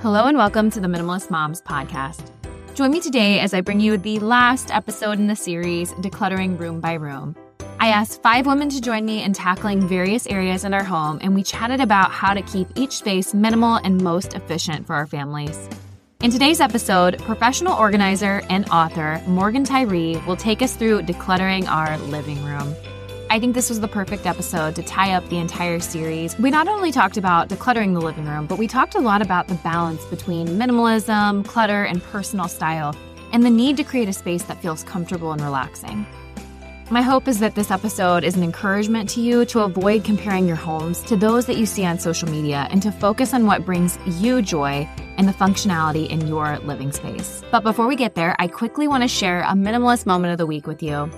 Hello and welcome to the Minimalist Moms podcast. Join me today as I bring you the last episode in the series, Decluttering Room by Room. I asked 5 women to join me in tackling various areas in our home, and we chatted about how to keep each space minimal and most efficient for our families. In today's episode, professional organizer and author Morgan Tyree will take us through decluttering our living room. I think this was the perfect episode to tie up the entire series. We not only talked about decluttering the living room, but we talked a lot about the balance between minimalism, clutter, and personal style, and the need to create a space that feels comfortable and relaxing. My hope is that this episode is an encouragement to you to avoid comparing your homes to those that you see on social media and to focus on what brings you joy and the functionality in your living space. But before we get there, I quickly want to share a minimalist moment of the week with you.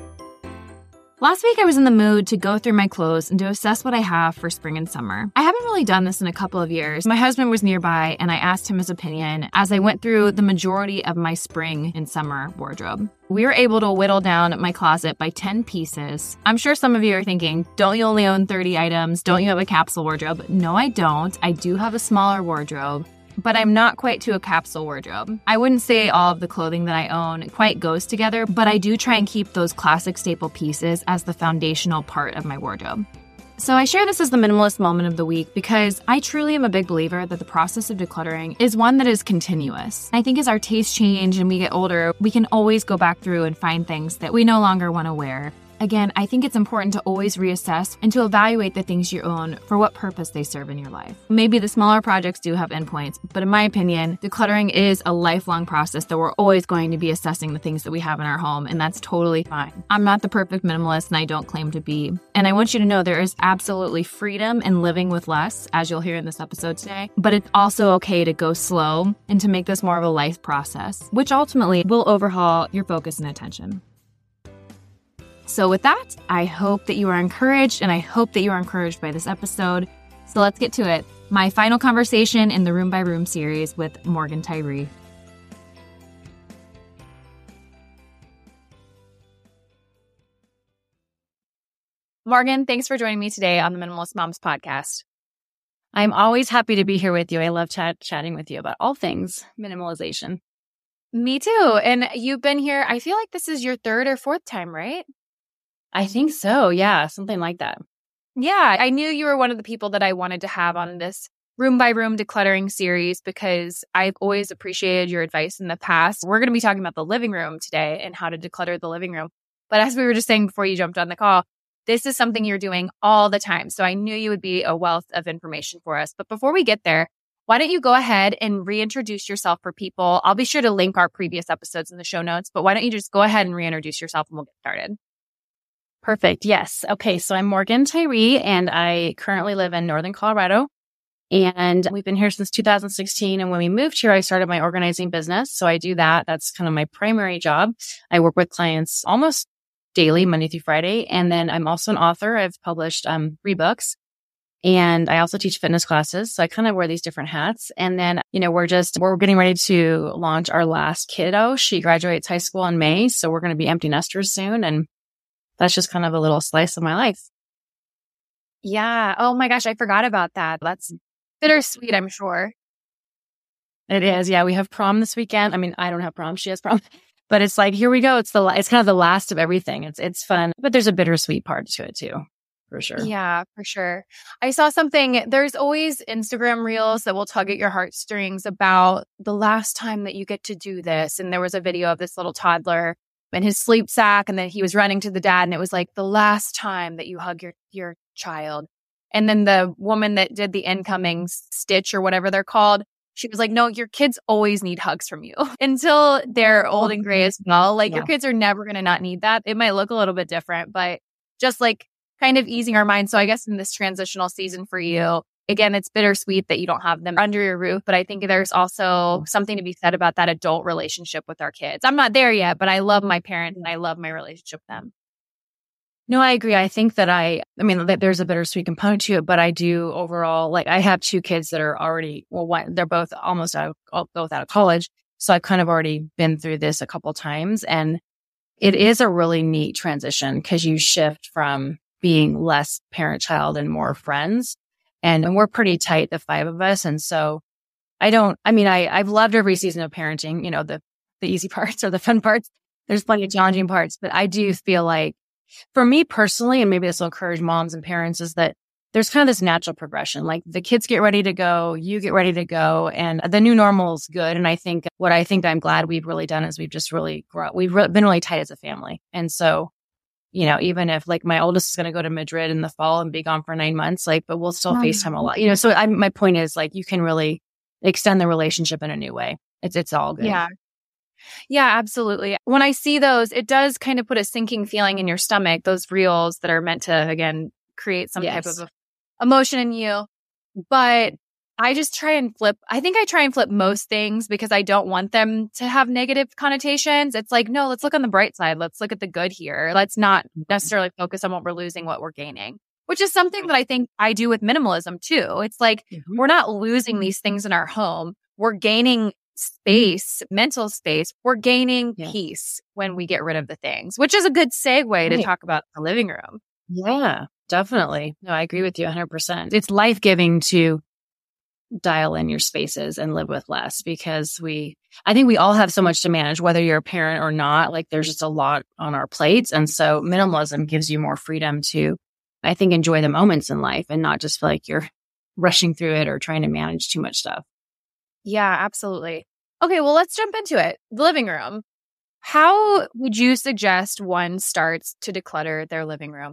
Last week, I was in the mood to go through my clothes and to assess what I have for spring and summer. I haven't really done this in a couple of years. My husband was nearby, and I asked him his opinion as I went through the majority of my spring and summer wardrobe. We were able to whittle down my closet by 10 pieces. I'm sure some of you are thinking, don't you only own 30 items? Don't you have a capsule wardrobe? No, I don't. I do have a smaller wardrobe, but I'm not quite to a capsule wardrobe. I wouldn't say all of the clothing that I own quite goes together, but I do try and keep those classic staple pieces as the foundational part of my wardrobe. So I share this as the minimalist moment of the week because I truly am a big believer that the process of decluttering is one that is continuous. I think as our tastes change and we get older, we can always go back through and find things that we no longer want to wear. Again, I think it's important to always reassess and to evaluate the things you own for what purpose they serve in your life. Maybe the smaller projects do have endpoints, but in my opinion, decluttering is a lifelong process that we're always going to be assessing the things that we have in our home, and that's totally fine. I'm not the perfect minimalist, and I don't claim to be. And I want you to know there is absolutely freedom in living with less, as you'll hear in this episode today, but it's also okay to go slow and to make this more of a life process, which ultimately will overhaul your focus and attention. So with that, I hope that you are encouraged, and I hope that you are encouraged by this episode. So let's get to it. My final conversation in the Room by Room series with Morgan Tyree. Morgan, thanks for joining me today on the Minimalist Moms podcast. I'm always happy to be here with you. I love chatting with you about all things minimalization. Me too. And you've been here, I feel like this is your 3rd or 4th time, right? I think so. Yeah, something like that. Yeah, I knew you were one of the people that I wanted to have on this room by room decluttering series because I've always appreciated your advice in the past. We're going to be talking about the living room today and how to declutter the living room. But as we were just saying before you jumped on the call, this is something you're doing all the time. So I knew you would be a wealth of information for us. But before we get there, why don't you go ahead and reintroduce yourself for people? I'll be sure to link our previous episodes in the show notes, but why don't you just go ahead and reintroduce yourself and we'll get started. Perfect. Yes. Okay. So I'm Morgan Tyree, and I currently live in Northern Colorado. And we've been here since 2016. And when we moved here, I started my organizing business. So I do that. That's kind of my primary job. I work with clients almost daily, Monday through Friday. And then I'm also an author. I've published 3 books. And I also teach fitness classes. So I kind of wear these different hats. And then, we're getting ready to launch our last kiddo. She graduates high school in May. So we're going to be empty nesters soon. And that's just kind of a little slice of my life. Yeah. Oh my gosh, I forgot about that. That's bittersweet, I'm sure. It is. Yeah. We have prom this weekend. I mean, I don't have prom. She has prom. But it's like, here we go. It's kind of the last of everything. It's fun, but there's a bittersweet part to it too, for sure. Yeah, for sure. I saw something. There's always Instagram reels that will tug at your heartstrings about the last time that you get to do this. And there was a video of this little toddler in his sleep sack, and then he was running to the dad, and it was like the last time that you hug your child. And then the woman that did the incoming stitch or whatever they're called, she was like, no, your kids always need hugs from you until they're old and gray as well. Like your kids are never going to not need that. It might look a little bit different, but just like kind of easing our minds. So I guess in this transitional season for you, again, it's bittersweet that you don't have them under your roof, but I think there's also something to be said about that adult relationship with our kids. I'm not there yet, but I love my parents and I love my relationship with them. No, I agree. I think that there's a bittersweet component to it, but I do overall, like I have 2 kids that are already, they're both both out of college. So I've kind of already been through this a couple times, and it is a really neat transition because you shift from being less parent-child and more friends. And we're pretty tight, the 5 of us. And so I've loved every season of parenting, the easy parts or the fun parts. There's plenty of challenging parts, but I do feel like for me personally, and maybe this will encourage moms and parents, is that there's kind of this natural progression. Like the kids get ready to go, you get ready to go, and the new normal is good. And I think I'm glad we've really done is we've just really grown. Been really tight as a family. And so, even if like my oldest is going to go to Madrid in the fall and be gone for 9 months, but we'll still FaceTime a lot, so my point is like, you can really extend the relationship in a new way. It's all good. Yeah. Yeah, absolutely. When I see those, it does kind of put a sinking feeling in your stomach, those reels that are meant to, again, create some type of emotion in you. But I try and flip most things because I don't want them to have negative connotations. It's like, no, let's look on the bright side. Let's look at the good here. Let's not necessarily focus on what we're losing, what we're gaining, which is something that I think I do with minimalism too. It's like, we're not losing these things in our home. We're gaining space, mental space. We're gaining peace when we get rid of the things, which is a good segue to talk about the living room. Yeah, definitely. No, I agree with you 100%. It's life-giving to dial in your spaces and live with less because I think we all have so much to manage, whether you're a parent or not. Like there's just a lot on our plates. And so minimalism gives you more freedom to, I think, enjoy the moments in life and not just feel like you're rushing through it or trying to manage too much stuff. Yeah, absolutely. Okay, well, let's jump into it. The living room. How would you suggest one starts to declutter their living room?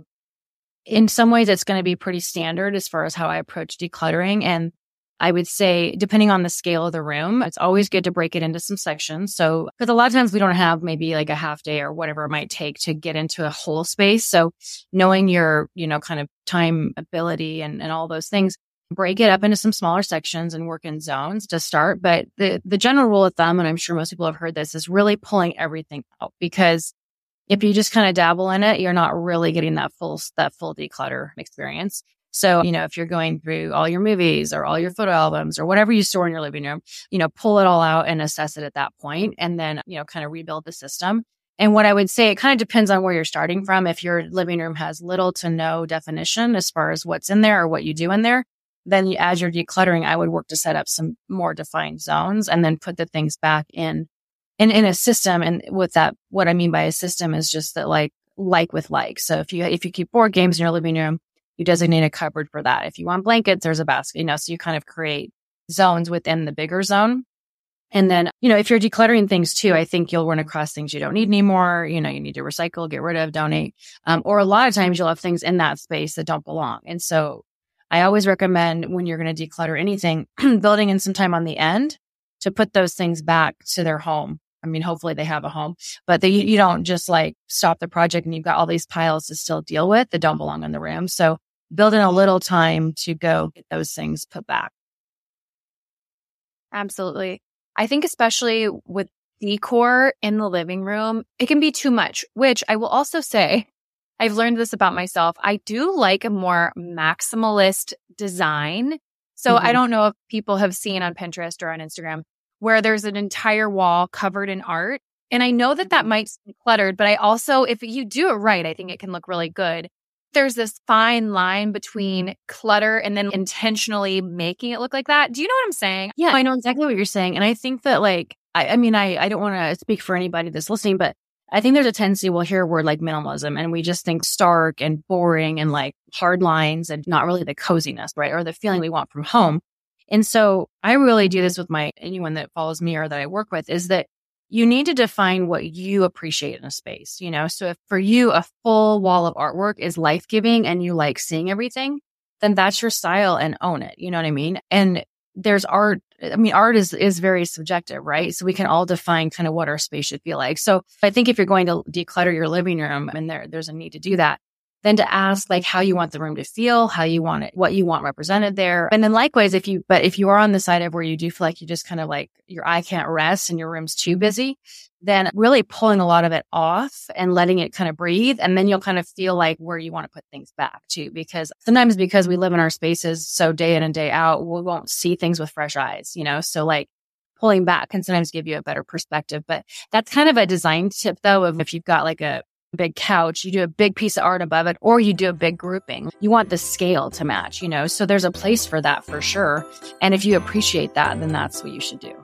In some ways, it's going to be pretty standard as far as how I approach decluttering. And I would say, depending on the scale of the room, it's always good to break it into some sections. So, because a lot of times we don't have maybe like a half day or whatever it might take to get into a whole space. So knowing your, kind of time ability and all those things, break it up into some smaller sections and work in zones to start. But the general rule of thumb, and I'm sure most people have heard this, is really pulling everything out, because if you just kind of dabble in it, you're not really getting that full declutter experience. So, if you're going through all your movies or all your photo albums or whatever you store in your living room, pull it all out and assess it at that point, and then, kind of rebuild the system. And what I would say, it kind of depends on where you're starting from. If your living room has little to no definition as far as what's in there or what you do in there, then as you're decluttering, I would work to set up some more defined zones and then put the things back in a system. And with that, what I mean by a system is just that like with like. So if you keep board games in your living room, you designate a cupboard for that. If you want blankets, there's a basket, so you kind of create zones within the bigger zone. And then, if you're decluttering things too, I think you'll run across things you don't need anymore. You need to recycle, get rid of, donate. Or a lot of times you'll have things in that space that don't belong. And so I always recommend when you're going to declutter anything, building in some time on the end to put those things back to their home. I mean, hopefully they have a home, but you don't just like stop the project and you've got all these piles to still deal with that don't belong in the room. So build in a little time to go get those things put back. Absolutely. I think especially with decor in the living room, it can be too much, which I will also say, I've learned this about myself. I do like a more maximalist design. So I don't know if people have seen on Pinterest or on Instagram where there's an entire wall covered in art. And I know that might be cluttered, but I also, if you do it right, I think it can look really good. There's this fine line between clutter and then intentionally making it look like that. Do you know what I'm saying? Yeah, I know exactly what you're saying. And I think that I don't want to speak for anybody that's listening, but I think there's a tendency we'll hear a word like minimalism and we just think stark and boring and like hard lines and not really the coziness, right? Or the feeling we want from home. And so I really do this with anyone that follows me or that I work with, is that you need to define what you appreciate in a space, So if for you a full wall of artwork is life-giving and you like seeing everything, then that's your style and own it. You know what I mean? And there's art. I mean, art is very subjective, right? So we can all define kind of what our space should feel like. So I think if you're going to declutter your living room, and there's a need to do that, then to ask like how you want the room to feel, how you want it, what you want represented there. And then likewise, if you are on the side of where you do feel like you just kind of like your eye can't rest and your room's too busy, then really pulling a lot of it off and letting it kind of breathe. And then you'll kind of feel like where you want to put things back too, because sometimes because we live in our spaces so day in and day out, we won't see things with fresh eyes, So like pulling back can sometimes give you a better perspective. But that's kind of a design tip though, of if you've got like a big couch, you do a big piece of art above it, or you do a big grouping. You want the scale to match, so there's a place for that for sure. And if you appreciate that, then that's what you should do.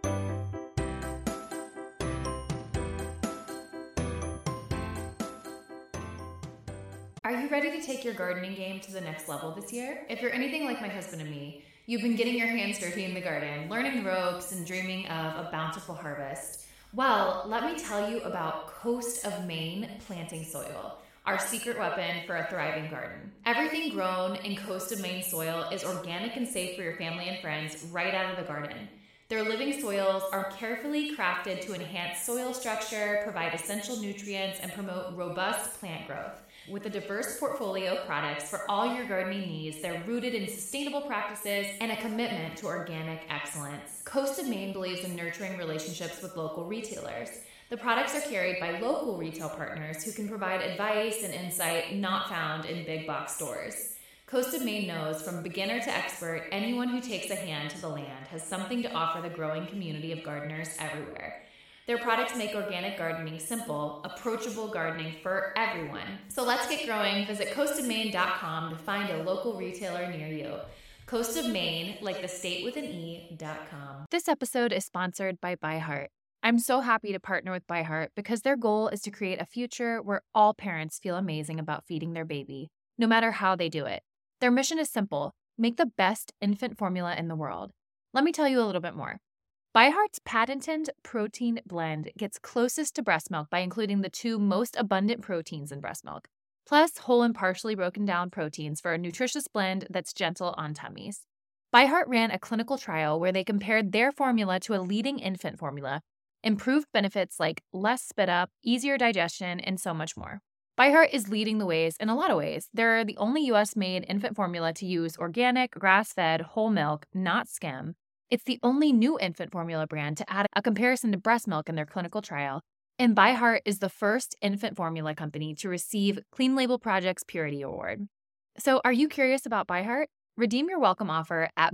Are you ready to take your gardening game to the next level this year? If you're anything like my husband and me, you've been getting your hands dirty in the garden, learning the ropes, and dreaming of a bountiful harvest. Well, let me tell you about Coast of Maine planting soil, our secret weapon for a thriving garden. Everything grown in Coast of Maine soil is organic and safe for your family and friends right out of the garden. Their living soils are carefully crafted to enhance soil structure, provide essential nutrients, and promote robust plant growth. With a diverse portfolio of products for all your gardening needs, they're rooted in sustainable practices and a commitment to organic excellence. Coast of Maine believes in nurturing relationships with local retailers. The products are carried by local retail partners who can provide advice and insight not found in big box stores. Coast of Maine knows from beginner to expert, anyone who takes a hand to the land has something to offer the growing community of gardeners everywhere. Their products make organic gardening simple, approachable gardening for everyone. So let's get growing. Visit coastofmaine.com to find a local retailer near you. Coast of Maine, like the state with an E.com. This episode is sponsored by ByHeart. I'm so happy to partner with ByHeart because their goal is to create a future where all parents feel amazing about feeding their baby, no matter how they do it. Their mission is simple: make the best infant formula in the world. Let me tell you a little bit more. ByHeart's patented protein blend gets closest to breast milk by including the two most abundant proteins in breast milk, plus whole and partially broken down proteins for a nutritious blend that's gentle on tummies. ByHeart ran a clinical trial where they compared their formula to a leading infant formula, improved benefits like less spit up, easier digestion, and so much more. ByHeart is leading the ways in a lot of ways. They're the only U.S.-made infant formula to use organic, grass-fed, whole milk, not skim. It's the only new infant formula brand to add a comparison to breast milk in their clinical trial. And ByHeart is the first infant formula company to receive Clean Label Project's Purity Award. So are you curious about ByHeart? Redeem your welcome offer at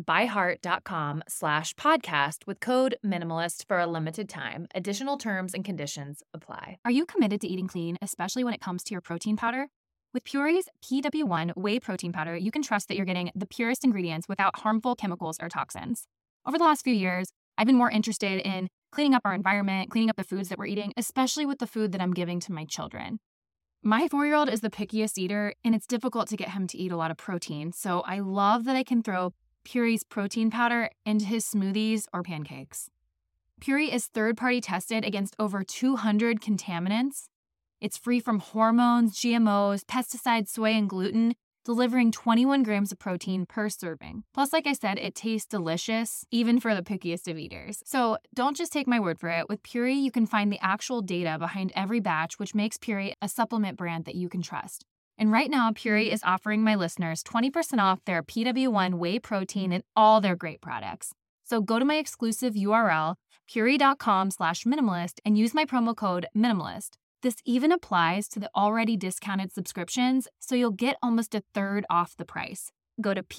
byheart.com/podcast with code MINIMALIST for a limited time. Additional terms and conditions apply. Are you committed to eating clean, especially when it comes to your protein powder? With Puree's PW1 whey protein powder, you can trust that you're getting the purest ingredients without harmful chemicals or toxins. Over the last few years, I've been more interested in cleaning up our environment, cleaning up the foods that we're eating, especially with the food that I'm giving to my children. My 4-year-old is the pickiest eater, and it's difficult to get him to eat a lot of protein, so I love that I can throw Puree's protein powder into his smoothies or pancakes. Puree is third-party tested against over 200 contaminants. It's free from hormones, GMOs, pesticides, soy, and gluten, delivering 21 grams of protein per serving. Plus, like I said, it tastes delicious, even for the pickiest of eaters. So don't just take my word for it. With Puree, you can find the actual data behind every batch, which makes Puree a supplement brand that you can trust. And right now, Puree is offering my listeners 20% off their PW1 whey protein and all their great products. So go to my exclusive URL, puree.com/minimalist, and use my promo code MINIMALIST. This even applies to the already discounted subscriptions, so you'll get almost a third off the price. Go to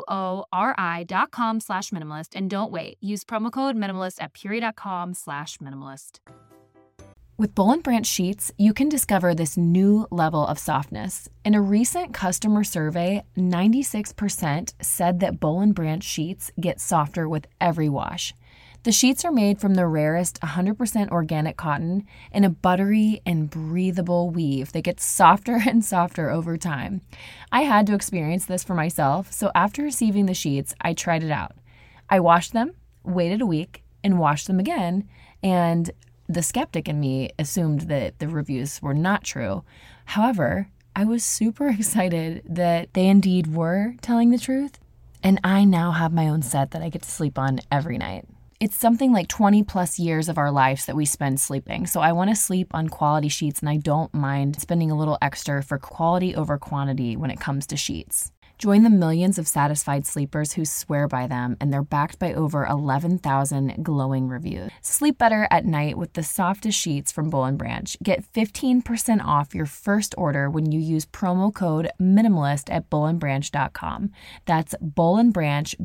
PUORI.com/minimalist and don't wait. Use promo code MINIMALIST at puree.com/minimalist. With Boll & Branch sheets, you can discover this new level of softness. In a recent customer survey, 96% said that Boll & Branch sheets get softer with every wash. The sheets are made from the rarest 100% organic cotton in a buttery and breathable weave that gets softer and softer over time. I had to experience this for myself, so after receiving the sheets, I tried it out. I washed them, waited a week, and washed them again, and the skeptic in me assumed that the reviews were not true. However, I was super excited that they indeed were telling the truth, and I now have my own set that I get to sleep on every night. It's something like 20 plus years of our lives that we spend sleeping. So I want to sleep on quality sheets, and I don't mind spending a little extra for quality over quantity when it comes to sheets. Join the millions of satisfied sleepers who swear by them, and they're backed by over 11,000 glowing reviews. Sleep better at night with the softest sheets from Boll & Branch. Get 15% off your first order when you use promo code MINIMALIST at bollandbranch.com. That's Boll & Branch,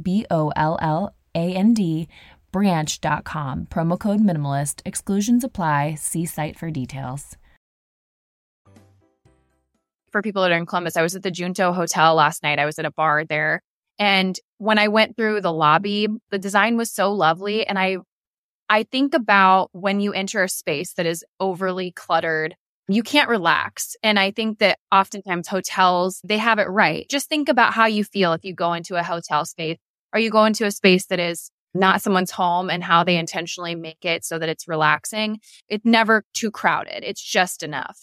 BOLLAND, branch.com. Promo code MINIMALIST. Exclusions apply. See site for details. for people that are in Columbus, I was at the Junto Hotel last night. I was at a bar there. And when I went through the lobby, the design was so lovely. And I think about when you enter a space that is overly cluttered, you can't relax. And I think that oftentimes hotels, they have it right. Just think about how you feel if you go into a hotel space, or you go into a space that is not someone's home, and how they intentionally make it so that it's relaxing. It's never too crowded. It's just enough.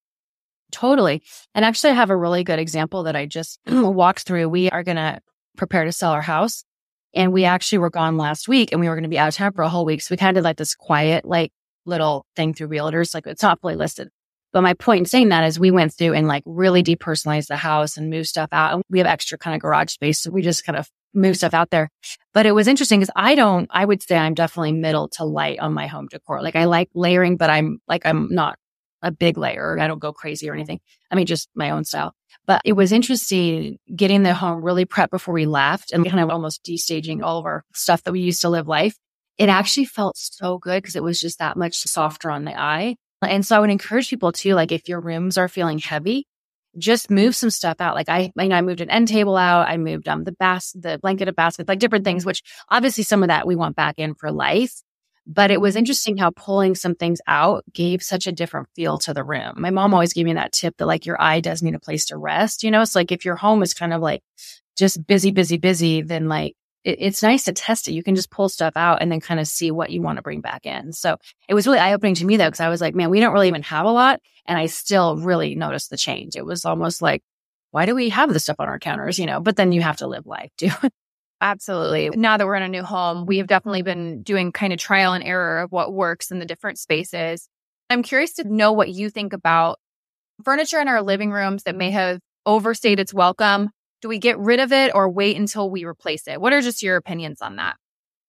Totally. And actually, I have a really good example that I just walked through. We are going to prepare to sell our house. And we actually were gone last week, and we were going to be out of town for a whole week. So we kind of did like this quiet, like little thing through realtors. Like, it's not fully listed. But my point in saying that is we went through and like really depersonalized the house and moved stuff out. And we have extra kind of garage space. So we just kind of moved stuff out there. But it was interesting because I would say I'm definitely middle to light on my home decor. Like, I like layering, but I'm not a big layer. I don't go crazy or anything. I mean, just my own style. But it was interesting getting the home really prepped before we left and kind of almost destaging all of our stuff that we used to live life. It actually felt so good because it was just that much softer on the eye. And so I would encourage people too, like if your rooms are feeling heavy, just move some stuff out. Like I moved an end table out. I moved the blanket basket, like different things, which obviously some of that we want back in for life. But it was interesting how pulling some things out gave such a different feel to the room. My mom always gave me that tip that like your eye does need a place to rest. You know, it's like if your home is kind of like just busy, then like it's nice to test it. You can just pull stuff out and then kind of see what you want to bring back in. So it was really eye-opening to me though, because I was like, man, we don't really even have a lot. And I still really noticed the change. It was almost like, why do we have this stuff on our counters? You know, but then you have to live life too. Absolutely. Now that we're in a new home, we have definitely been doing kind of trial and error of what works in the different spaces. I'm curious to know what you think about furniture in our living rooms that may have overstayed its welcome. Do we get rid of it or wait until we replace it? What are just your opinions on that?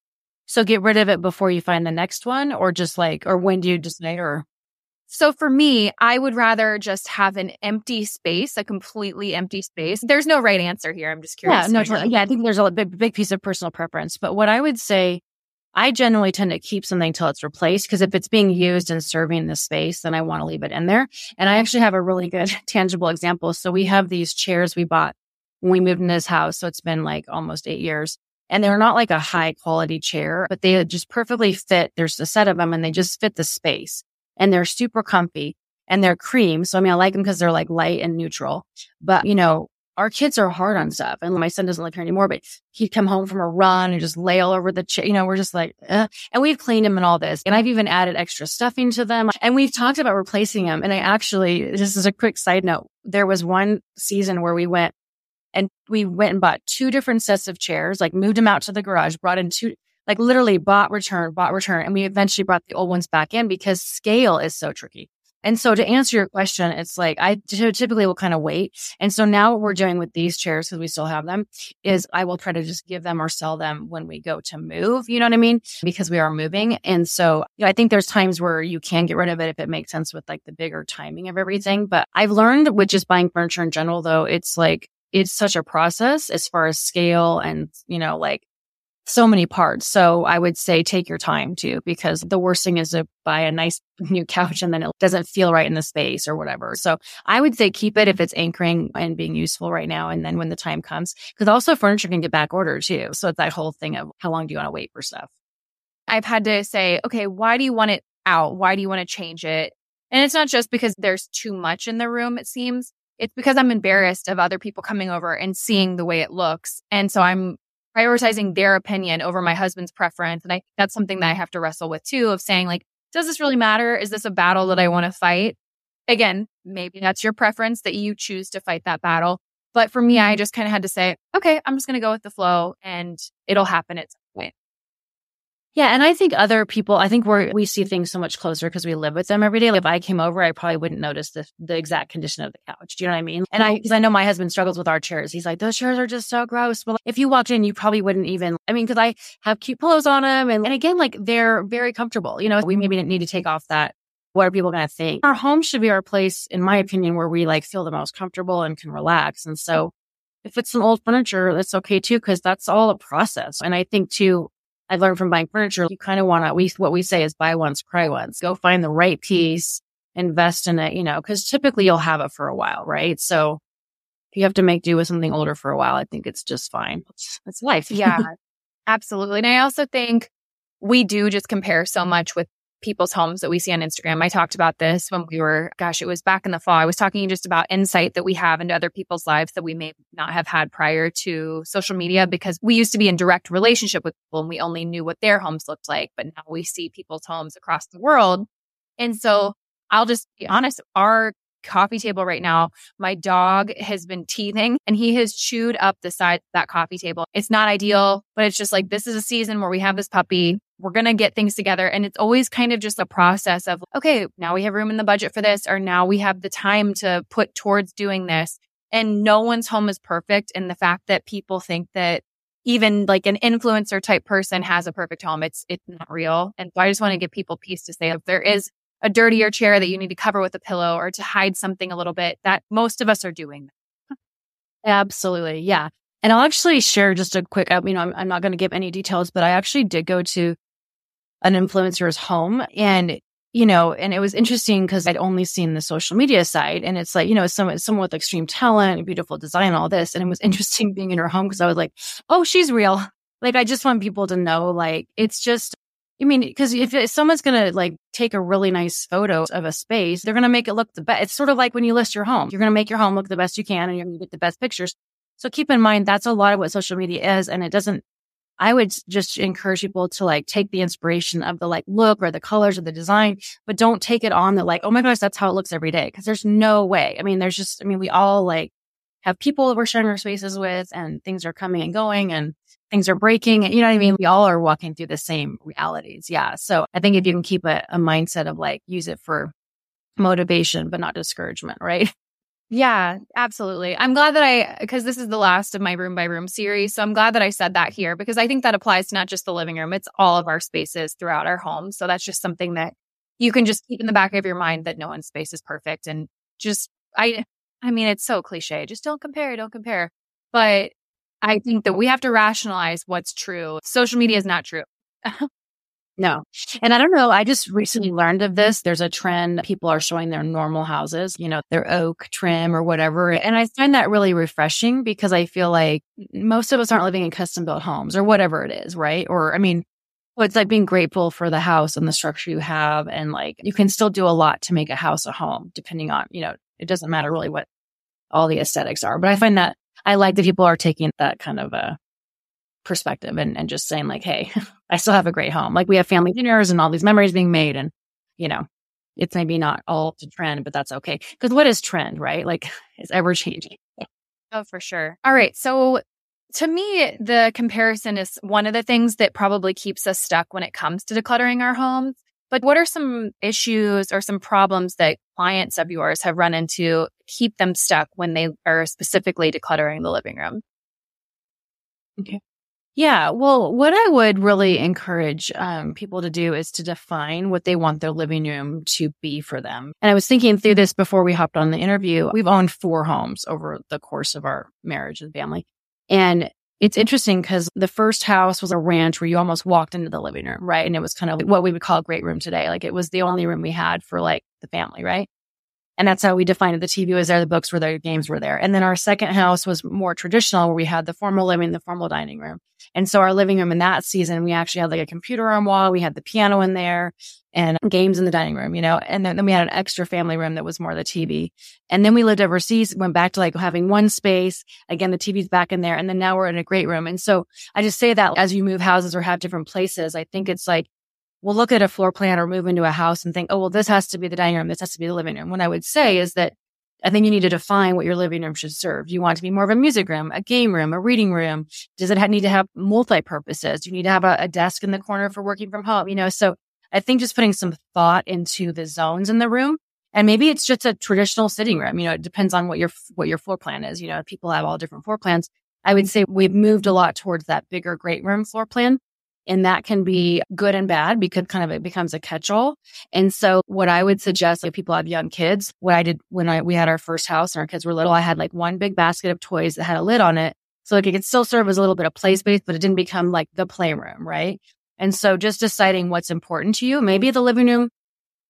So get rid of it before you find the next one, or just like, or when do you decide? Or so for me, I would rather just have an empty space, a completely empty space. There's no right answer here. I'm just curious. I think there's a big piece of personal preference. But what I would say, I generally tend to keep something till it's replaced, because if it's being used and serving the space, then I want to leave it in there. And I actually have a really good tangible example. So we have these chairs we bought when we moved in this house. So it's been like almost 8 years. And they're not like a high quality chair, but they just perfectly fit. There's a set of them and they just fit the space. And they're super comfy and they're cream. So, I mean, I like them because they're like light and neutral. But, you know, our kids are hard on stuff. And my son doesn't live here anymore, but he'd come home from a run and just lay all over the chair. You know, we're just like, and we've cleaned them and all this. And I've even added extra stuffing to them. And we've talked about replacing them. And I actually, just as a quick side note, there was one season where we went and bought 2 different sets of chairs, like moved them out to the garage, brought in 2, like literally bought, return. And we eventually brought the old ones back in because scale is so tricky. And so to answer your question, it's like I typically will kind of wait. And so now what we're doing with these chairs, because we still have them, is I will try to just give them or sell them when we go to move. You know what I mean? Because we are moving. And so I think there's times where you can get rid of it if it makes sense with like the bigger timing of everything. But I've learned with just buying furniture in general, though, it's like it's such a process as far as scale and, you know, like so many parts. So I would say take your time too, because the worst thing is to buy a nice new couch and then it doesn't feel right in the space or whatever. So I would say keep it if it's anchoring and being useful right now. And then when the time comes, because also furniture can get back ordered too. So it's that whole thing of how long do you want to wait for stuff? I've had to say, okay, why do you want it out? Why do you want to change it? And it's not just because there's too much in the room, it seems. It's because I'm embarrassed of other people coming over and seeing the way it looks. And so I'm prioritizing their opinion over my husband's preference. And that's something that I have to wrestle with too, of saying like, does this really matter? Is this a battle that I want to fight? Again, maybe that's your preference that you choose to fight that battle. But for me, I just kind of had to say, okay, I'm just going to go with the flow and it'll happen at some point. Yeah. And I think other people, I think we see things so much closer because we live with them every day. Like if I came over, I probably wouldn't notice the exact condition of the couch. Do you know what I mean? And because I know my husband struggles with our chairs. He's like, those chairs are just so gross. Well, if you walked in, you probably wouldn't even, because I have cute pillows on them. And again, like they're very comfortable. You know, we maybe need to take off that. What are people going to think? Our home should be our place, in my opinion, where we like feel the most comfortable and can relax. And so if it's some old furniture, that's okay too, because that's all a process. And I think too, I've learned from buying furniture, you kind of want to, what we say is buy once, cry once. Go find the right piece invest in it, because typically you'll have it for a while, right? So if you have to make do with something older for a while, I think it's just fine. It's life. Yeah, absolutely. And I also think we do just compare so much with people's homes that we see on Instagram. I talked about this when it was back in the fall. I was talking just about insight that we have into other people's lives that we may not have had prior to social media, because we used to be in direct relationship with people and we only knew what their homes looked like. But now we see people's homes across the world. And so I'll just be honest, our coffee table right now, my dog has been teething and he has chewed up the side of that coffee table. It's not ideal, but it's just like, this is a season where we have this puppy. We're going to get things together. And it's always kind of just a process of, okay, now we have room in the budget for this, or now we have the time to put towards doing this. And no one's home is perfect. And the fact that people think that even like an influencer type person has a perfect home, it's not real. And so I just want to give people peace to say, if there is a dirtier chair that you need to cover with a pillow or to hide something a little bit, that most of us are doing that. Absolutely. Yeah. And I'll actually share just a quick, I'm not going to give any details, but I actually did go to an influencer's home and it was interesting because I'd only seen the social media side, and it's like, someone with extreme talent, beautiful design, all this. And it was interesting being in her home because I was like, oh, she's real. Like, I just want people to know, like, it's just, because if someone's going to like take a really nice photo of a space, they're going to make it look the best. It's sort of like when you list your home, you're going to make your home look the best you can and you're going to get the best pictures. So keep in mind, that's a lot of what social media is. And I would just encourage people to like take the inspiration of the like look or the colors or the design, but don't take it on that like, oh my gosh, that's how it looks every day. Cause there's no way. We all like have people that we're sharing our spaces with, and things are coming and going and things are breaking. And you know what I mean? We all are walking through the same realities. Yeah. So I think if you can keep a mindset of like, use it for motivation, but not discouragement, right? Yeah, absolutely. I'm glad because this is the last of my room by room series. So I'm glad that I said that here, because I think that applies to not just the living room, it's all of our spaces throughout our home. So that's just something that you can just keep in the back of your mind, that no one's space is perfect. And just, it's so cliche. Just don't compare. But I think that we have to rationalize what's true. Social media is not true. No. And I don't know, I just recently learned of this. There's a trend. People are showing their normal houses, their oak trim or whatever. And I find that really refreshing because I feel like most of us aren't living in custom built homes or whatever it is, right? Or, it's like being grateful for the house and the structure you have. And like, you can still do a lot to make a house a home, depending on, it doesn't matter really what all the aesthetics are. But I find that I like that people are taking that kind of a perspective and just saying like, hey, I still have a great home. Like, we have family dinners and all these memories being made, and it's maybe not all to trend, but that's okay. Because what is trend, right? Like, it's ever changing. Oh, for sure. All right. So to me, the comparison is one of the things that probably keeps us stuck when it comes to decluttering our homes. But what are some issues or some problems that clients of yours have run into keep them stuck when they are specifically decluttering the living room? Okay. Yeah. Well, what I would really encourage people to do is to define what they want their living room to be for them. And I was thinking through this before we hopped on the interview. We've owned 4 homes over the course of our marriage and family. And it's interesting because the first house was a ranch where you almost walked into the living room, right? And it was kind of like what we would call a great room today. Like, it was the only room we had for like the family, right? And that's how we defined it. The TV was there, the books were there, the games were there. And then our second house was more traditional, where we had the formal living, the formal dining room. And so our living room in that season, we actually had like a computer on wall. We had the piano in there and games in the dining room, and then we had an extra family room that was more the TV. And then we lived overseas, went back to like having one space. Again, the TV's back in there. And then now we're in a great room. And so I just say that as you move houses or have different places, I think it's like, we'll look at a floor plan or move into a house and think, oh, well, this has to be the dining room. This has to be the living room. What I would say is that I think you need to define what your living room should serve. Do you want it to be more of a music room, a game room, a reading room? Does it need to have multi-purposes? Do you need to have a desk in the corner for working from home? So I think just putting some thought into the zones in the room. And maybe it's just a traditional sitting room. It depends on what your floor plan is. People have all different floor plans. I would say we've moved a lot towards that bigger great room floor plan. And that can be good and bad because it becomes a catch-all. And so what I would suggest, if people have young kids, what I did when we had our first house and our kids were little, I had like one big basket of toys that had a lid on it. So like it could still serve as a little bit of play space, but it didn't become like the playroom, right? And so just deciding what's important to you. Maybe the living room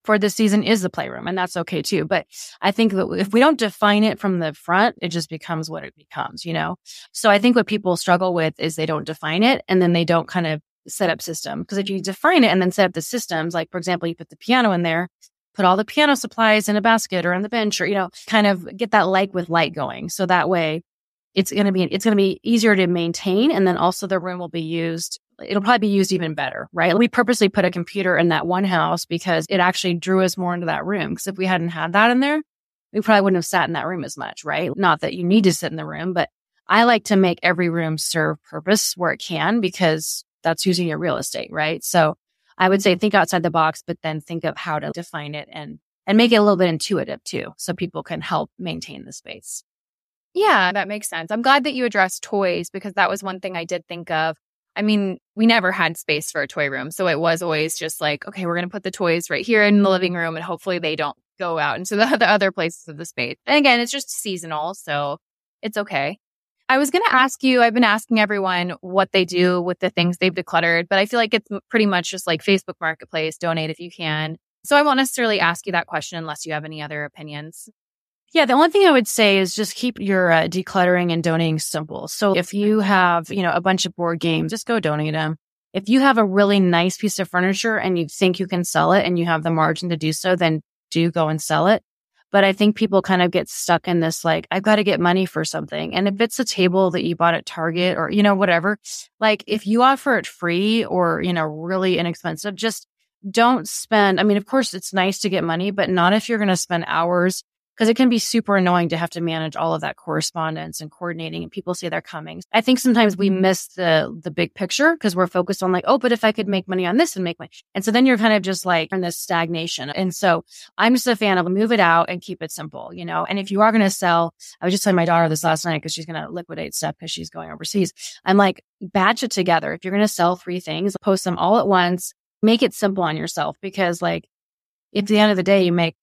for this season is the playroom, and that's okay too. But I think that if we don't define it from the front, it just becomes what it becomes, So I think what people struggle with is they don't define it, and then they don't kind of set up system. Because if you define it and then set up the systems, like for example, you put the piano in there, put all the piano supplies in a basket or on the bench, or kind of get that like with light going. So that way, it's going to be easier to maintain, and then also the room will be used. It'll probably be used even better, right? We purposely put a computer in that one house because it actually drew us more into that room. Because if we hadn't had that in there, we probably wouldn't have sat in that room as much, right? Not that you need to sit in the room, but I like to make every room serve purpose where it can, because that's using your real estate, right? So I would say think outside the box, but then think of how to define it and make it a little bit intuitive too, so people can help maintain the space. Yeah, that makes sense. I'm glad that you addressed toys, because that was one thing I did think of. I mean, we never had space for a toy room. So it was always just like, okay, we're going to put the toys right here in the living room, and hopefully they don't go out into the other places of the space. And again, it's just seasonal, so it's okay. I was going to ask you, I've been asking everyone what they do with the things they've decluttered, but I feel like it's pretty much just like Facebook Marketplace, donate if you can. So I won't necessarily ask you that question unless you have any other opinions. Yeah, the only thing I would say is just keep your decluttering and donating simple. So if you have, a bunch of board games, just go donate them. If you have a really nice piece of furniture and you think you can sell it and you have the margin to do so, then do go and sell it. But I think people kind of get stuck in this, like, I've got to get money for something. And if it's a table that you bought at Target or, whatever, like if you offer it free or, really inexpensive, just don't spend. I mean, of course, it's nice to get money, but not if you're going to spend hours, because it can be super annoying to have to manage all of that correspondence and coordinating, and people say they're coming. I think sometimes we miss the big picture because we're focused on like, oh, but if I could make money on this and make money. And so then you're kind of just like in this stagnation. And so I'm just a fan of move it out and keep it simple, And if you are going to sell, I was just telling my daughter this last night because she's going to liquidate stuff because she's going overseas. I'm like, batch it together. If you're going to sell 3 things, post them all at once, make it simple on yourself, because like if at the end of the day you make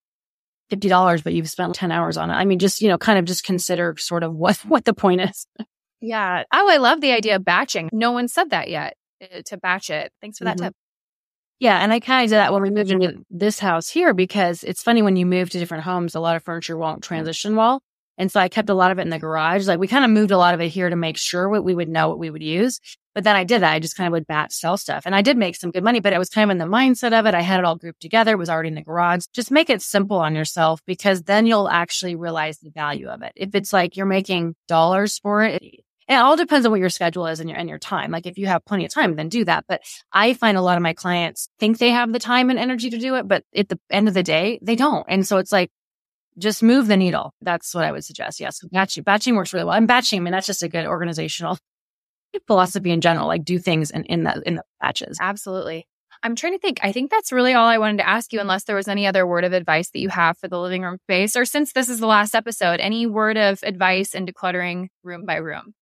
$50, but you've spent 10 hours on it. I mean, just, kind of just consider sort of what the point is. Yeah. Oh, I love the idea of batching. No one said that yet, to batch it. Thanks for that tip. Yeah. And I kind of did that when we moved into this house here, because it's funny when you move to different homes, a lot of furniture won't transition well. And so I kept a lot of it in the garage. Like we kind of moved a lot of it here to make sure we would know what we would use. But then I did that. I just kind of would batch sell stuff. And I did make some good money, but it was kind of in the mindset of it. I had it all grouped together. It was already in the garage. Just make it simple on yourself, because then you'll actually realize the value of it. If it's like you're making dollars for it, it all depends on what your schedule is and your time. Like if you have plenty of time, then do that. But I find a lot of my clients think they have the time and energy to do it, but at the end of the day, they don't. And so it's like, just move the needle. That's what I would suggest. Yes. Batching works really well. And batching, I mean, that's just a good organizational philosophy in general, like do things in the batches. Absolutely. I'm trying to think. I think that's really all I wanted to ask you, unless there was any other word of advice that you have for the living room space, or since this is the last episode, any word of advice in decluttering room by room?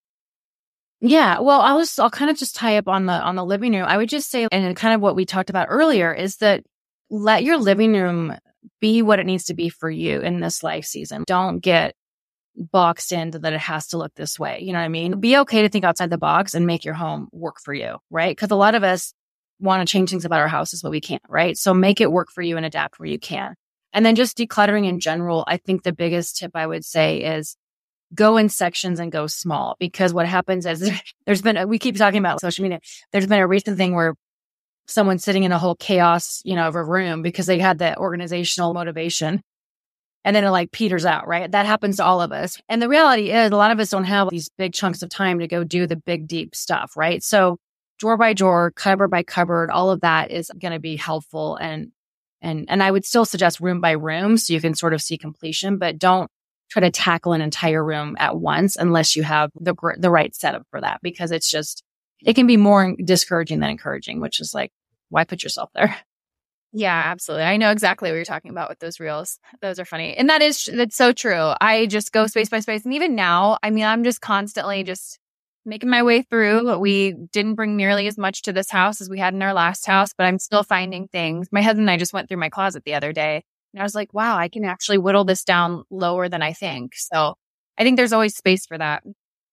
Yeah. Well, I'll kind of just tie up on the living room. I would just say, and kind of what we talked about earlier, is that let your living room be what it needs to be for you in this life season. Don't get boxed into that it has to look this way. You know what I mean? Be okay to think outside the box and make your home work for you, right? Because a lot of us want to change things about our houses, but we can't, right? So make it work for you and adapt where you can. And then just decluttering in general, I think the biggest tip I would say is go in sections and go small. Because what happens is we keep talking about social media. There's been a recent thing where someone's sitting in a whole chaos, of a room because they had the organizational motivation. And then it like peters out, right? That happens to all of us. And the reality is a lot of us don't have these big chunks of time to go do the big, deep stuff, right? So drawer by drawer, cupboard by cupboard, all of that is going to be helpful. And I would still suggest room by room so you can sort of see completion, but don't try to tackle an entire room at once unless you have the right setup for that, because it can be more discouraging than encouraging, which is like, why put yourself there? Yeah, absolutely. I know exactly what you're talking about with those reels. Those are funny. And that's so true. I just go space by space. And even now, I mean, I'm just constantly just making my way through. We didn't bring nearly as much to this house as we had in our last house, but I'm still finding things. My husband and I just went through my closet the other day, and I was like, wow, I can actually whittle this down lower than I think. So I think there's always space for that.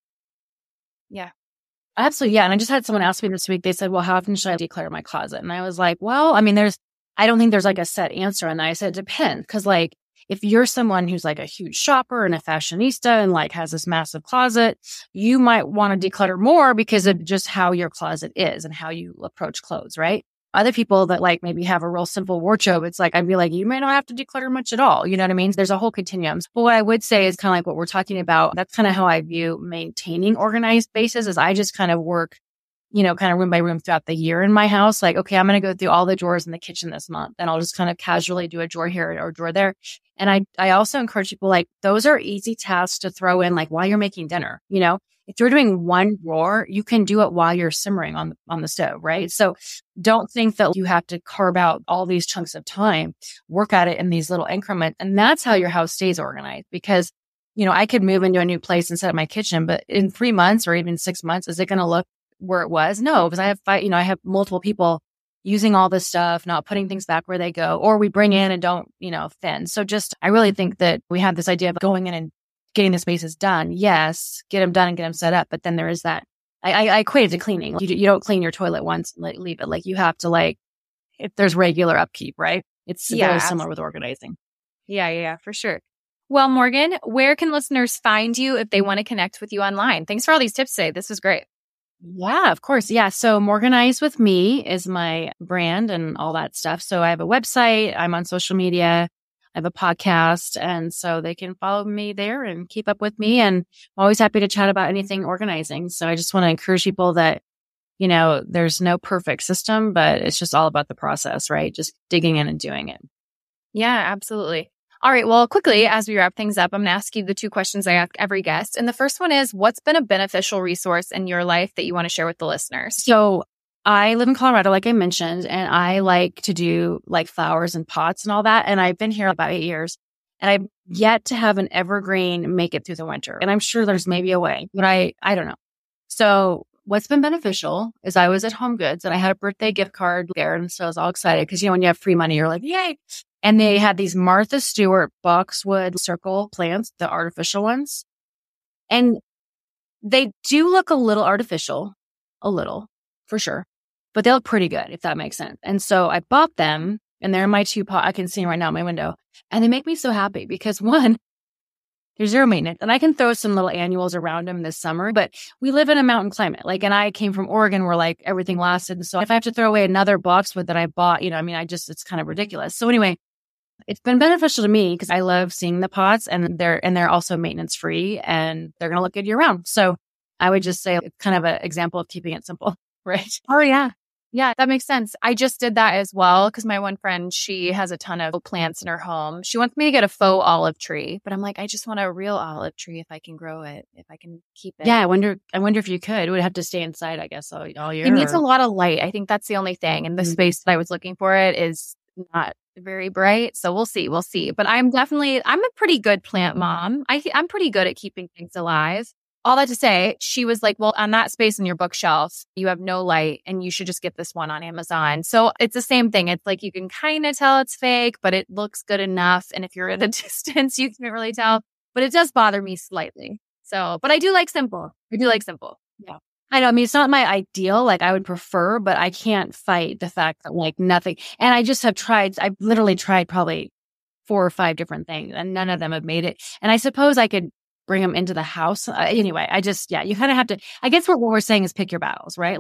Yeah. Absolutely. Yeah. And I just had someone ask me this week, they said, well, how often should I declutter my closet? And I was like, well, I mean, I don't think there's like a set answer on that. I said, it depends. Cause like, if you're someone who's like a huge shopper and a fashionista and like has this massive closet, you might want to declutter more because of just how your closet is and how you approach clothes, right? Other people that like maybe have a real simple wardrobe, it's like, I'd be like, you may not have to declutter much at all. You know what I mean? There's a whole continuum. But what I would say is kind of like what we're talking about. That's kind of how I view maintaining organized spaces is I just kind of work, kind of room by room throughout the year in my house. Like, okay, I'm going to go through all the drawers in the kitchen this month and I'll just kind of casually do a drawer here or a drawer there. And I also encourage people like, those are easy tasks to throw in like while you're making dinner, if you're doing one drawer, you can do it while you're simmering on the stove, right? So don't think that you have to carve out all these chunks of time, work at it in these little increments. And that's how your house stays organized because, I could move into a new place and set up my kitchen, but in 3 months or even 6 months, is it going to look where it was? No, because I have multiple people using all this stuff, not putting things back where they go, or we bring in and don't, thin. So I really think that we have this idea of going in and getting the spaces done. Yes, get them done and get them set up. But then there is that, I equate it to cleaning. You don't clean your toilet once and leave it. Like you have to if there's regular upkeep, right? It's very similar with organizing. Yeah, for sure. Well, Morgan, where can listeners find you if they want to connect with you online? Thanks for all these tips today. This was great. Yeah, of course. Yeah. So Morganize with Me is my brand and all that stuff. So I have a website. I'm on social media. I have a podcast. And so they can follow me there and keep up with me. And I'm always happy to chat about anything organizing. So I just want to encourage people that, there's no perfect system, but it's just all about the process, right? Just digging in and doing it. Yeah, absolutely. All right. Well, quickly, as we wrap things up, I'm going to ask you the 2 questions I ask every guest. And the first one is, what's been a beneficial resource in your life that you want to share with the listeners? So I live in Colorado, like I mentioned, and I like to do like flowers and pots and all that. And I've been here about 8 years and I've yet to have an evergreen make it through the winter. And I'm sure there's maybe a way, but I don't know. So what's been beneficial is I was at Home Goods and I had a birthday gift card there. And so I was all excited because, when you have free money, you're like, yay. And they had these Martha Stewart boxwood circle plants, the artificial ones. And they do look a little artificial, for sure. But they look pretty good, if that makes sense. And so I bought them and they're in my 2 pot. I can see them right now in my window. And they make me so happy because one, they're zero maintenance. And I can throw some little annuals around them this summer, but we live in a mountain climate. And I came from Oregon where everything lasted. And so if I have to throw away another boxwood that I bought, it's kind of ridiculous. So anyway, it's been beneficial to me because I love seeing the pots and they're also maintenance free and they're going to look good year round. So I would just say it's kind of an example of keeping it simple, right? Oh, yeah. Yeah, that makes sense. I just did that as well because my one friend, she has a ton of plants in her home. She wants me to get a faux olive tree, but I'm like, I just want a real olive tree if I can grow it, if I can keep it. Yeah, I wonder if you could. It would have to stay inside, I guess, all year. It needs a lot of light. I think that's the only thing. And the space that I was looking for it is not very bright. So we'll see. But I'm a pretty good plant mom. I'm pretty good at keeping things alive. All that to say, she was like, well, on that space in your bookshelf, you have no light and you should just get this one on Amazon. So it's the same thing. It's like you can kind of tell it's fake, but it looks good enough. And if you're at a distance, you can't really tell. But it does bother me slightly. So, but I do like simple. Yeah. I know. I mean, it's not my ideal. I would prefer, but I can't fight the fact that nothing. And I just have tried. I've literally tried probably 4 or 5 different things and none of them have made it. And I suppose I could bring them into the house. Anyway, you kind of have to, I guess what we're saying is pick your battles, right?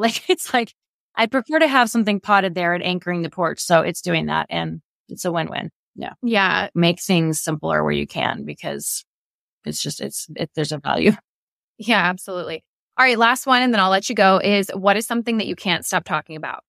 I'd prefer to have something potted there and anchoring the porch. So it's doing that and it's a win-win. Yeah. Yeah. Make things simpler where you can because there's a value. Yeah, absolutely. All right. Last one. And then I'll let you go is what is something that you can't stop talking about?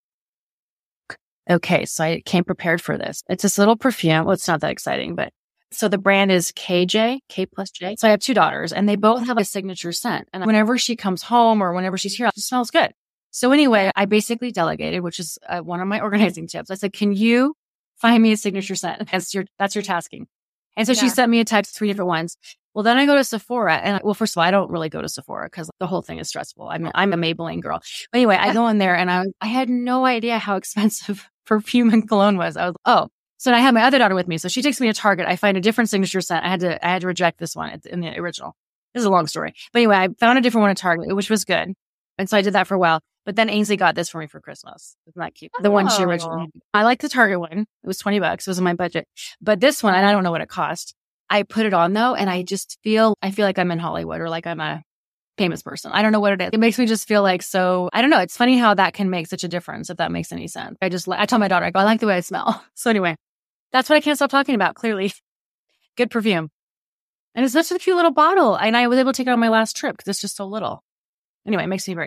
Okay. So I came prepared for this. It's this little perfume. Well, it's not that exciting, but so the brand is KJ, K+J. So I have 2 daughters and they both have a signature scent. And whenever she comes home or whenever she's here, it smells good. So anyway, I basically delegated, which is one of my organizing tips. I said, can you find me a signature scent? That's your tasking. And so she sent me a text, 3 different ones. Well, then I go to Sephora and first of all, I don't really go to Sephora because the whole thing is stressful. I'm a Maybelline girl. But anyway, I go in there and I had no idea how expensive perfume and cologne was. I was, So I had my other daughter with me. So she takes me to Target. I find a different signature scent. I had to reject this one in the original. This is a long story. But anyway, I found a different one at Target, which was good. And so I did that for a while. But then Ainsley got this for me for Christmas. Isn't that cute? The one she originally had. I like the Target one. It was $20. It was in my budget. But this one, and I don't know what it cost. I put it on though, and I feel like I'm in Hollywood or like I'm a famous person. I don't know what it is. It makes me just feel like so, I don't know. It's funny how that can make such a difference, if that makes any sense. I tell my daughter, I like the way I smell. So anyway, that's what I can't stop talking about, clearly. Good perfume. And it's such a cute little bottle. And I was able to take it on my last trip because it's just so little. Anyway, it makes me very...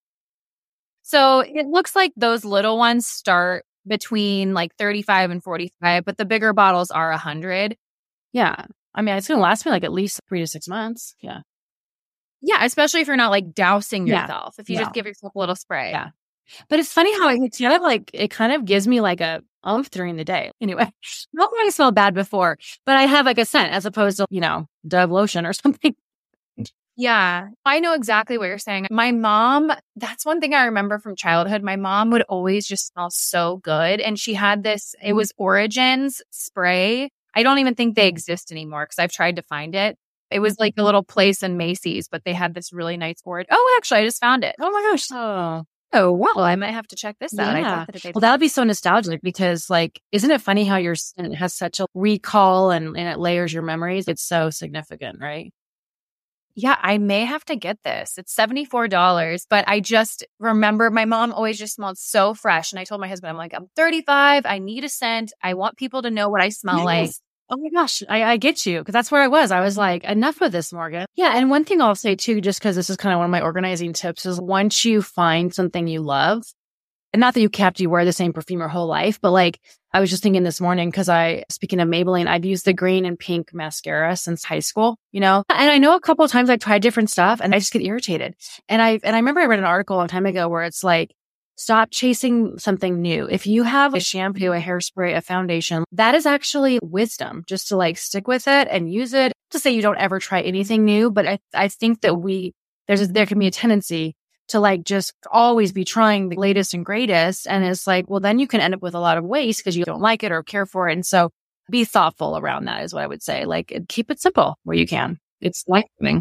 So it looks like those little ones start between like 35 and 45, but the bigger bottles are 100. Yeah. I mean, it's going to last me like at least 3 to 6 months. Yeah. Yeah, especially if you're not like dousing yourself. If you just give yourself a little spray. Yeah. But it's funny how it kind of gives me like a oomph during the day. Anyway, not that I smelled bad before, but I have like a scent as opposed to, Dove lotion or something. Yeah, I know exactly what you're saying. My mom, that's one thing I remember from childhood. My mom would always just smell so good. And she had this, it was Origins spray. I don't even think they exist anymore because I've tried to find it. It was like a little place in Macy's, but they had this really nice Origin. Oh, actually, I just found it. Oh my gosh. Oh, wow. I might have to check this out. Yeah. Well, that would be so nostalgic because, like, isn't it funny how your scent has such a recall and it layers your memories? It's so significant, right? Yeah, I may have to get this. It's $74, but I just remember my mom always just smelled so fresh. And I told my husband, I'm like, I'm 35. I need a scent. I want people to know what I smell like. Oh my gosh, I get you. Because that's where I was. I was like, enough of this, Morgan. Yeah. And one thing I'll say too, just because this is kind of one of my organizing tips, is once you find something you love, and not that you wear the same perfume your whole life, but like I was just thinking this morning, because speaking of Maybelline, I've used the green and pink mascara since high school, And I know a couple of times I've tried different stuff and I just get irritated. And I remember I read an article a long time ago where it's like, stop chasing something new. If you have a shampoo, a hairspray, a foundation, that is actually wisdom, just to like stick with it and use it. To say you don't ever try anything new, but I think that there can be a tendency to like just always be trying the latest and greatest. And it's like, well, then you can end up with a lot of waste because you don't like it or care for it. And so be thoughtful around that is what I would say. Like keep it simple where you can. It's life-giving.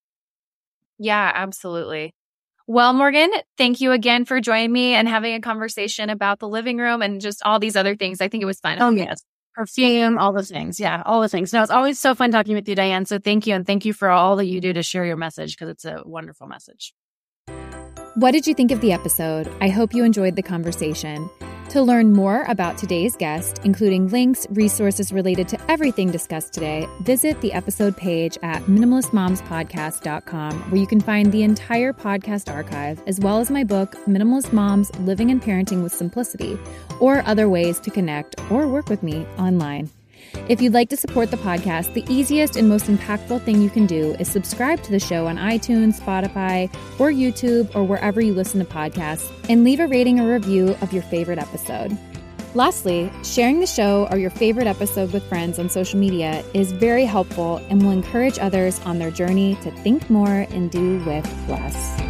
Yeah, absolutely. Well, Morgan, thank you again for joining me and having a conversation about the living room and just all these other things. I think it was fun. Oh, yes. Perfume, all the things. Yeah, all the things. No, it's always so fun talking with you, Diane. So thank you. And thank you for all that you do to share your message because it's a wonderful message. What did you think of the episode? I hope you enjoyed the conversation. To learn more about today's guest, including links, resources related to everything discussed today, visit the episode page at minimalistmomspodcast.com, where you can find the entire podcast archive, as well as my book, Minimalist Moms: Living and Parenting with Simplicity, or other ways to connect or work with me online. If you'd like to support the podcast, the easiest and most impactful thing you can do is subscribe to the show on iTunes, Spotify, or YouTube, or wherever you listen to podcasts, and leave a rating or review of your favorite episode. Lastly, sharing the show or your favorite episode with friends on social media is very helpful and will encourage others on their journey to think more and do with less.